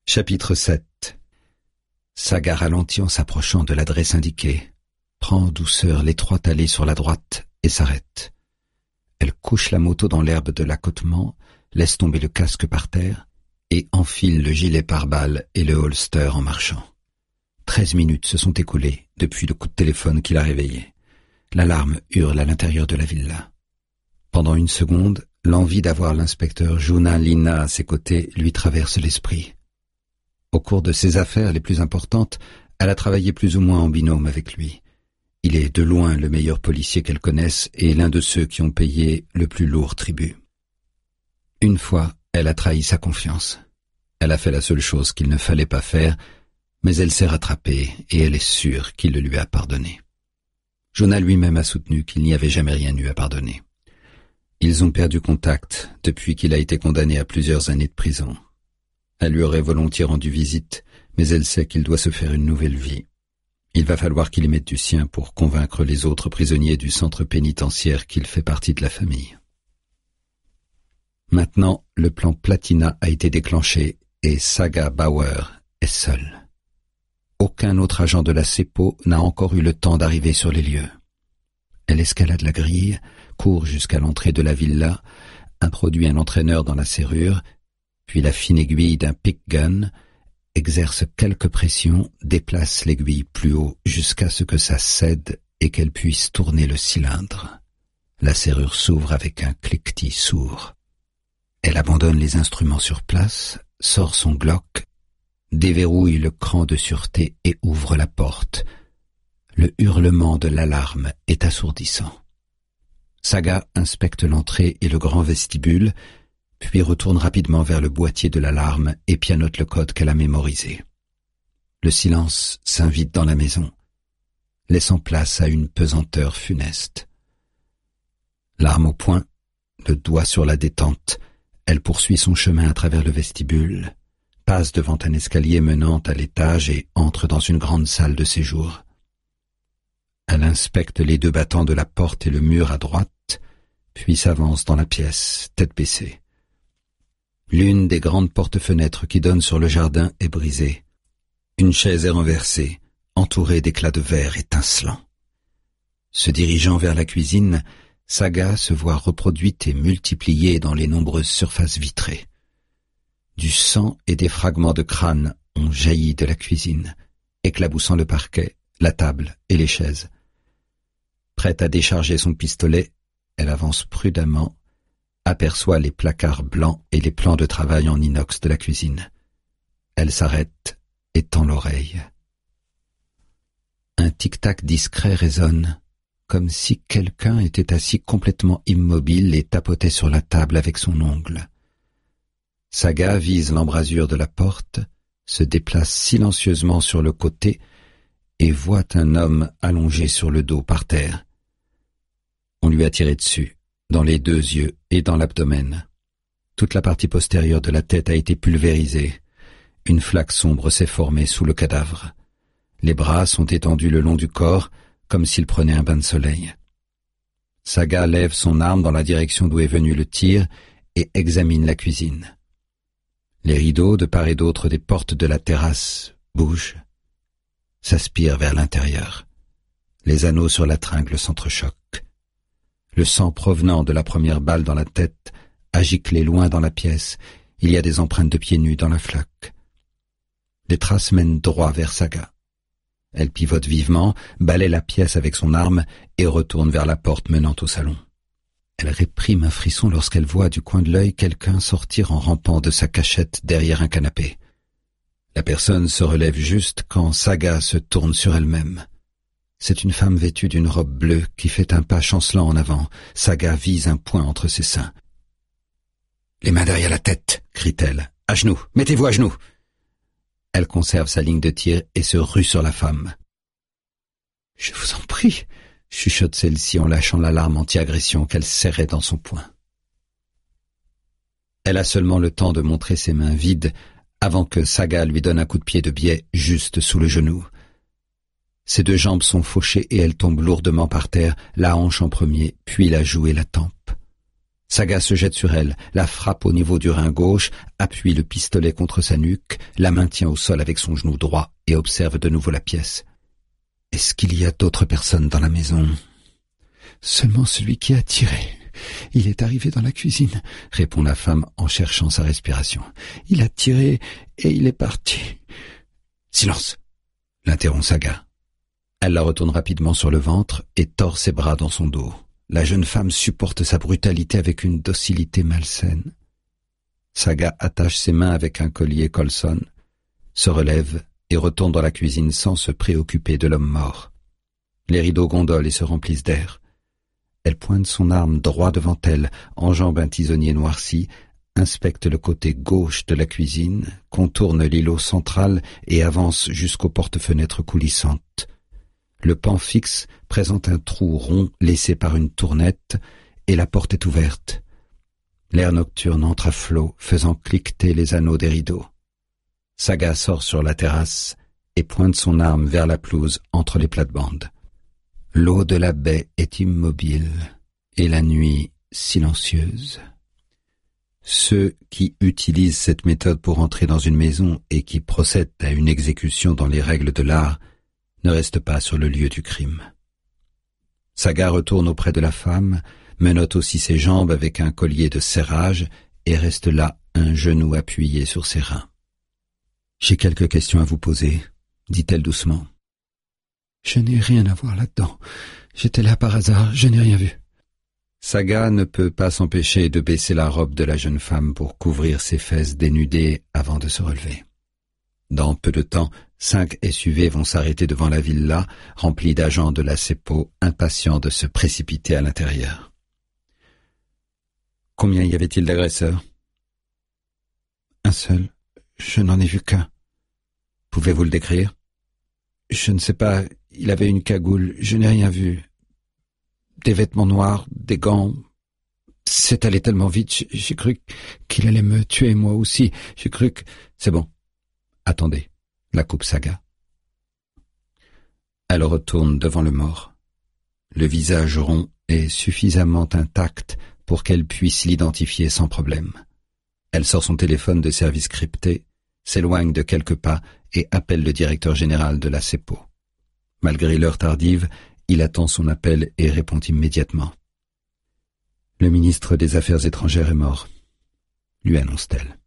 Chapitre 7. Saga ralentit en s'approchant de l'adresse indiquée, prend en douceur l'étroite allée sur la droite et s'arrête. Elle couche la moto dans l'herbe de l'accotement, laisse tomber le casque par terre et enfile le gilet pare-balles et le holster en marchant. 13 minutes se sont écoulées depuis le coup de téléphone qui l'a réveillée. L'alarme hurle à l'intérieur de la villa. Pendant une seconde, l'envie d'avoir l'inspecteur Juna Lina à ses côtés lui traverse l'esprit. Au cours de ses affaires les plus importantes, elle a travaillé plus ou moins en binôme avec lui. Il est de loin le meilleur policier qu'elle connaisse et l'un de ceux qui ont payé le plus lourd tribut. Une fois, elle a trahi sa confiance. Elle a fait la seule chose qu'il ne fallait pas faire, mais elle s'est rattrapée et elle est sûre qu'il le lui a pardonné. Jonah lui-même a soutenu qu'il n'y avait jamais rien eu à pardonner. Ils ont perdu contact depuis qu'il a été condamné à plusieurs années de prison. Elle lui aurait volontiers rendu visite, mais elle sait qu'il doit se faire une nouvelle vie. Il va falloir qu'il y mette du sien pour convaincre les autres prisonniers du centre pénitentiaire qu'il fait partie de la famille. Maintenant, le plan Platina a été déclenché et Saga Bauer est seule. Aucun autre agent de la CEPO n'a encore eu le temps d'arriver sur les lieux. Elle escalade la grille, court jusqu'à l'entrée de la villa, introduit un entraîneur dans la serrure, puis la fine aiguille d'un pick gun, exerce quelques pressions, déplace l'aiguille plus haut jusqu'à ce que ça cède et qu'elle puisse tourner le cylindre. La serrure s'ouvre avec un cliquetis sourd. Elle abandonne les instruments sur place, sort son Glock, déverrouille le cran de sûreté et ouvre la porte. Le hurlement de l'alarme est assourdissant. Saga inspecte l'entrée et le grand vestibule, puis retourne rapidement vers le boîtier de l'alarme et pianote le code qu'elle a mémorisé. Le silence s'invite dans la maison, laissant place à une pesanteur funeste. L'arme au poing, le doigt sur la détente, elle poursuit son chemin à travers le vestibule, passe devant un escalier menant à l'étage et entre dans une grande salle de séjour. Elle inspecte les deux battants de la porte et le mur à droite, puis s'avance dans la pièce, tête baissée. L'une des grandes porte-fenêtres qui donnent sur le jardin est brisée. Une chaise est renversée, entourée d'éclats de verre étincelants. Se dirigeant vers la cuisine, Saga se voit reproduite et multipliée dans les nombreuses surfaces vitrées. Du sang et des fragments de crâne ont jailli de la cuisine, éclaboussant le parquet, la table et les chaises. Prête à décharger son pistolet, elle avance prudemment, aperçoit les placards blancs et les plans de travail en inox de la cuisine. Elle s'arrête et tend l'oreille. Un tic-tac discret résonne, comme si quelqu'un était assis complètement immobile et tapotait sur la table avec son ongle. Saga vise l'embrasure de la porte, se déplace silencieusement sur le côté et voit un homme allongé sur le dos par terre. On lui a tiré dessus, dans les deux yeux et dans l'abdomen. Toute la partie postérieure de la tête a été pulvérisée. Une flaque sombre s'est formée sous le cadavre. Les bras sont étendus le long du corps, comme s'il prenait un bain de soleil. Saga lève son arme dans la direction d'où est venu le tir et examine la cuisine. Les rideaux de part et d'autre des portes de la terrasse bougent, s'aspirent vers l'intérieur. Les anneaux sur la tringle s'entrechoquent. Le sang provenant de la première balle dans la tête a giclé loin dans la pièce. Il y a des empreintes de pieds nus dans la flaque. Les traces mènent droit vers Saga. Elle pivote vivement, balaie la pièce avec son arme et retourne vers la porte menant au salon. Elle réprime un frisson lorsqu'elle voit du coin de l'œil quelqu'un sortir en rampant de sa cachette derrière un canapé. La personne se relève juste quand Saga se tourne sur elle-même. C'est une femme vêtue d'une robe bleue qui fait un pas chancelant en avant. Saga vise un poing entre ses seins. « Les mains derrière la tête !» crie-t-elle. « À genoux, mettez-vous à genoux !» Elle conserve sa ligne de tir et se rue sur la femme. « Je vous en prie !» chuchote celle-ci en lâchant l'alarme anti-agression qu'elle serrait dans son poing. Elle a seulement le temps de montrer ses mains vides avant que Saga lui donne un coup de pied de biais juste sous le genou. Ses deux jambes sont fauchées et elle tombe lourdement par terre, la hanche en premier, puis la joue et la tempe. Saga se jette sur elle, la frappe au niveau du rein gauche, appuie le pistolet contre sa nuque, la maintient au sol avec son genou droit et observe de nouveau la pièce. Est-ce qu'il y a d'autres personnes dans la maison? Seulement celui qui a tiré. Il est arrivé dans la cuisine, répond la femme en cherchant sa respiration. Il a tiré et il est parti. Silence, l'interrompt Saga. Elle la retourne rapidement sur le ventre et tord ses bras dans son dos. La jeune femme supporte sa brutalité avec une docilité malsaine. Saga attache ses mains avec un collier Colson, se relève et retourne dans la cuisine sans se préoccuper de l'homme mort. Les rideaux gondolent et se remplissent d'air. Elle pointe son arme droit devant elle, enjambe un tisonnier noirci, inspecte le côté gauche de la cuisine, contourne l'îlot central et avance jusqu'aux porte-fenêtres coulissantes. Le pan fixe présente un trou rond laissé par une tournette et la porte est ouverte. L'air nocturne entre à flot, faisant cliqueter les anneaux des rideaux. Saga sort sur la terrasse et pointe son arme vers la pelouse entre les plates-bandes. L'eau de la baie est immobile et la nuit silencieuse. Ceux qui utilisent cette méthode pour entrer dans une maison et qui procèdent à une exécution dans les règles de l'art ne restent pas sur le lieu du crime. Saga retourne auprès de la femme, menotte aussi ses jambes avec un collier de serrage et reste là, un genou appuyé sur ses reins. « J'ai quelques questions à vous poser, » dit-elle doucement. « Je n'ai rien à voir là-dedans. J'étais là par hasard, je n'ai rien vu. » Saga ne peut pas s'empêcher de baisser la robe de la jeune femme pour couvrir ses fesses dénudées avant de se relever. Dans peu de temps, 5 SUV vont s'arrêter devant la villa, remplie d'agents de la CEPO, impatients de se précipiter à l'intérieur. Combien y avait-il d'agresseurs? Un seul. Je n'en ai vu qu'un. Pouvez-vous le décrire? Je ne sais pas, il avait une cagoule, je n'ai rien vu. Des vêtements noirs, des gants. C'est allé tellement vite, j'ai cru qu'il allait me tuer moi aussi. J'ai cru que... C'est bon. Attendez, la coupe Saga. Elle retourne devant le mort. Le visage rond est suffisamment intact pour qu'elle puisse l'identifier sans problème. Elle sort son téléphone de service crypté, s'éloigne de quelques pas et appelle le directeur général de la CEPO. Malgré l'heure tardive, il attend son appel et répond immédiatement. « Le ministre des Affaires étrangères est mort », lui annonce-t-elle.